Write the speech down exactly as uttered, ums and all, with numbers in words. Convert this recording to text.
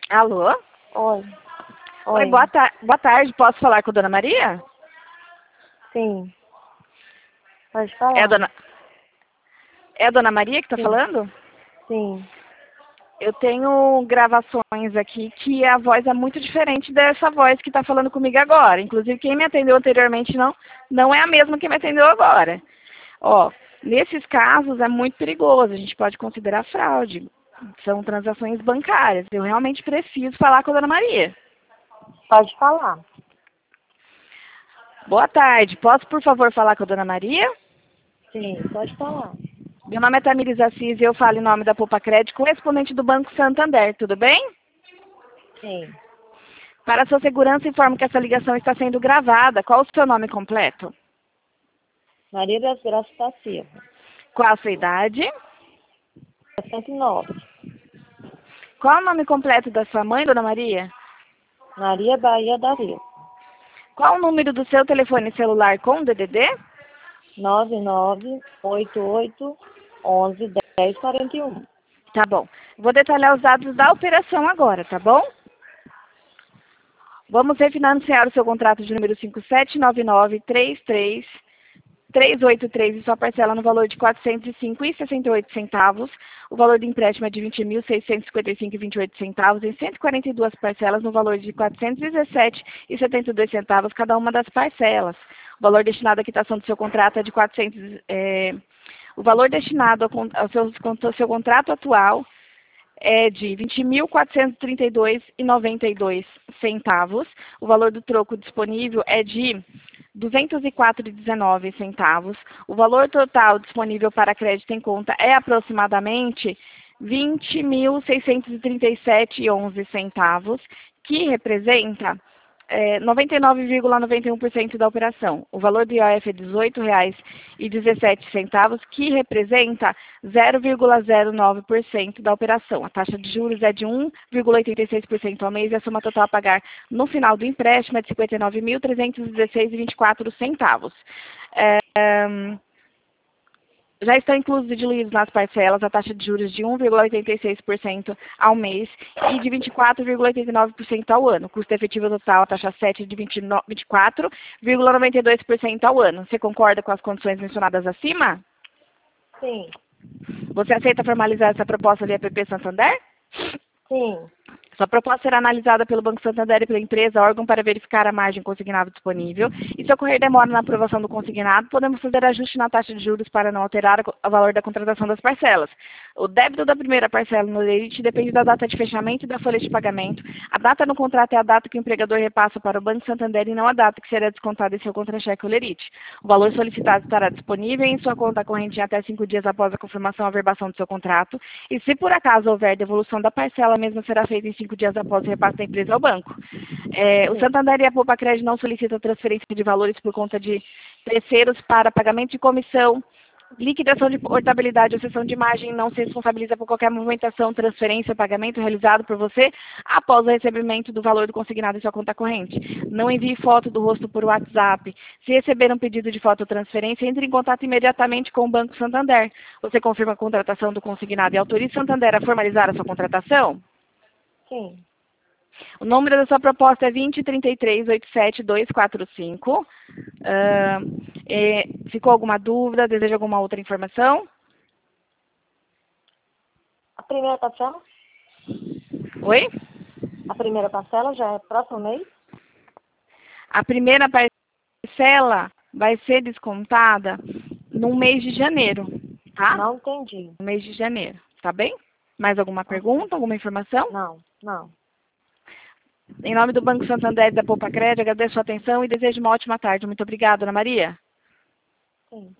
Alô? Oi. Oi, Oi. boa, ta boa tarde. Posso falar com a dona Maria? Sim. Pode É a falar. dona, é a dona Maria que está Sim. falando? Sim. Eu tenho gravações aqui que a voz é muito diferente dessa voz que está falando comigo agora. Inclusive, quem me atendeu anteriormente não, não é a mesma que me atendeu agora. Ó, nesses casos é muito perigoso. A gente pode considerar fraude. São transações bancárias. Eu realmente preciso falar com a dona Maria. Pode falar. Boa tarde. Posso, por favor, falar com a dona Maria? Sim, pode falar. Meu nome é Tamires Assis e eu falo em nome da Poupa Crédito, correspondente do Banco Santander. Tudo bem? Sim. Para a sua segurança, informo que essa ligação está sendo gravada. Qual o seu nome completo? Maria das Graças da Silva. Qual a sua idade? sessenta e nove. Qual o nome completo da sua mãe, dona Maria? Maria Bahia da Rio. Qual o número do seu telefone celular com D D D? nove nove oito oito onze dez quarenta e um. Tá bom. Vou detalhar os dados da operação agora, tá bom? Vamos refinanciar o seu contrato de número cinco sete nove nove três três três oito três e sua parcela no valor de quatrocentos e cinco reais e sessenta e oito centavos. O valor do empréstimo é de vinte mil seiscentos e cinquenta e cinco reais e vinte e oito centavos em cento e quarenta e duas parcelas no valor de quatrocentos e dezessete reais e setenta e dois centavos cada uma das parcelas. O valor destinado à quitação do seu contrato é de quatrocentos, é, o valor destinado ao, ao, seu, ao seu contrato atual é de vinte mil quatrocentos e trinta e dois reais e noventa e dois centavos. O valor do troco disponível é de duzentos e quatro reais e dezenove centavos. O valor total disponível para crédito em conta é aproximadamente vinte mil seiscentos e trinta e sete reais e onze centavos, que representa é, noventa e nove vírgula noventa e um por cento da operação. O valor do I O F é dezoito reais e dezessete centavos, que representa zero vírgula zero nove por cento da operação. A taxa de juros é de um vírgula oitenta e seis por cento ao mês e a soma total a pagar no final do empréstimo é de cinquenta e nove mil trezentos e dezesseis reais e vinte e quatro centavos. É, já estão inclusos e diluídos nas parcelas a taxa de juros de um vírgula oitenta e seis por cento ao mês e de vinte e quatro vírgula oitenta e nove por cento ao ano. O custo efetivo total, a taxa sete de vinte e quatro vírgula noventa e dois por cento ao ano. Você concorda com as condições mencionadas acima? Sim. Você aceita formalizar essa proposta via P P Santander? Sim. Sua proposta será analisada pelo Banco Santander e pela empresa, órgão para verificar a margem consignada disponível. E se ocorrer demora na aprovação do consignado, podemos fazer ajuste na taxa de juros para não alterar o valor da contratação das parcelas. O débito da primeira parcela no limite depende da data de fechamento e da folha de pagamento. A data no contrato é a data que o empregador repassa para o Banco Santander e não a data que será descontada em seu contra-cheque ou lerite. O valor solicitado estará disponível em sua conta corrente em até cinco dias após a confirmação ou averbação do seu contrato. E se por acaso houver devolução da parcela, a mesma será feita em cinco dias após o repasse da empresa ao banco. É, o Santander e a Poupa Crédito não solicitam transferência de valores por conta de terceiros para pagamento de comissão, liquidação de portabilidade ou cessão de margem. Não se responsabiliza por qualquer movimentação, transferência ou pagamento realizado por você após o recebimento do valor do consignado em sua conta corrente. Não envie foto do rosto por WhatsApp. Se receber um pedido de foto ou transferência, entre em contato imediatamente com o Banco Santander. Você confirma a contratação do consignado e autoriza o Santander a formalizar a sua contratação? Sim. O número da sua proposta é vinte, trinta e três, oitenta e sete, duzentos e quarenta e cinco. Uh, é, ficou alguma dúvida? Deseja alguma outra informação? A primeira parcela? Oi? A primeira parcela já é próximo mês? A primeira parcela vai ser descontada no mês de janeiro, tá? Não entendi. No mês de janeiro, tá bem? Mais alguma pergunta, alguma informação? Não, não. Em nome do Banco Santander e da Poupa Crédito, agradeço a sua atenção e desejo uma ótima tarde. Muito obrigada, Ana Maria. Sim.